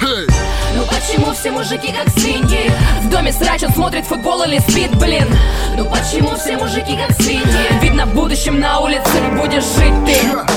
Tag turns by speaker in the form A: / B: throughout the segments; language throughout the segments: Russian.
A: Ну почему все мужики как свиньи? В доме срач, он смотрит футбол или спит, блин. Ну почему все мужики как свиньи? Видно, в будущем на улице будешь жить ты.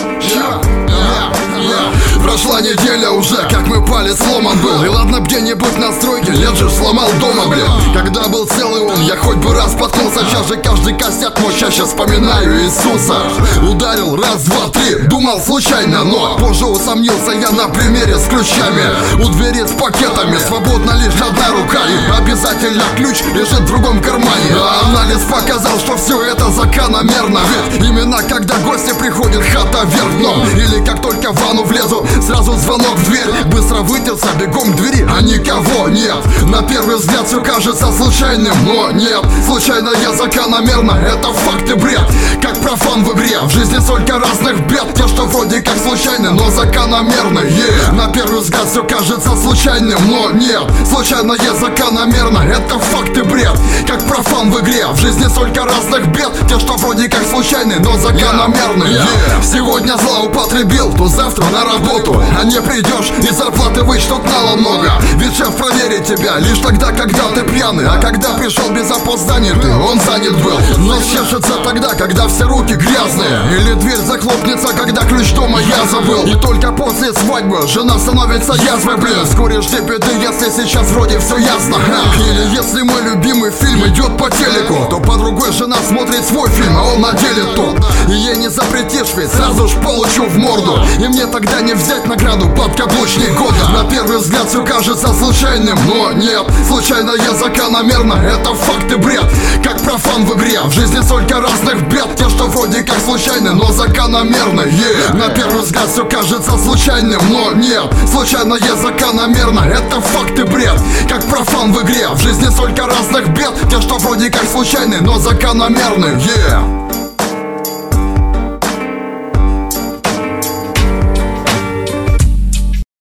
B: Прошла неделя уже, как мой палец сломан был. И ладно где-нибудь на стройке, лет же сломал дома, блин. Когда был целый он, я хоть бы раз споткнулся. Сейчас же каждый косяк мой, чаще вспоминаю Иисуса. Ударил раз, два, три, думал случайно, но позже усомнился я на примере с ключами. У двери с пакетами, свободна лишь одна рука. И обязательно ключ лежит в другом кармане. А анализ показал, что все это закономерно. Ведь именно когда гости приходят, хата вверх дном. Или как только в ванну влезу, сразу звонок в дверь. Быстро вытерся, бегом к двери, а никого нет. На первый взгляд все кажется случайным, но нет. Случайно я закономерно, это факт и бред. Как профан в игре, в жизни столько разных бед. Те, что вроде как случайны, но закономерные. На первый взгляд все кажется случайным, но нет. Случайно я закономерно, это факт и бред. Как профан в игре, в жизни столько разных бед. Те, что вроде как случайны, но закономерные. Сегодня злоупотребил, то завтра на работу. А не придешь и зарплаты вычтут мало много. Ведь шеф проверит тебя лишь тогда, когда ты пьяный. А когда пришел без опоздания, он занят был. Но чешется тогда, когда все руки грязные. Или дверь захлопнется, когда ключ дома я забыл. И только после свадьбы жена становится язвой, блин. Вскоре жди беды, если сейчас вроде все ясно. Или если мой любимый фильм идет по телеку, то по другой жена смотрит свой фильм, а он на деле тут. И ей не запретишь, ведь сразу ж получу в морду. И мне тогда не взять награду подкаблучник года. На первый взгляд все кажется случайным, но нет. Случайно я закономерно, это факт и бред. Как профан в игре, в жизни столько разных бед. Те, что вроде как случайны, но закономерные. На первый взгляд все кажется случайным, но нет. Случайно я закономерно, это факт и бред. Как профан в игре, в жизни столько разных бед. Те, что вроде как случайны, но закономерные.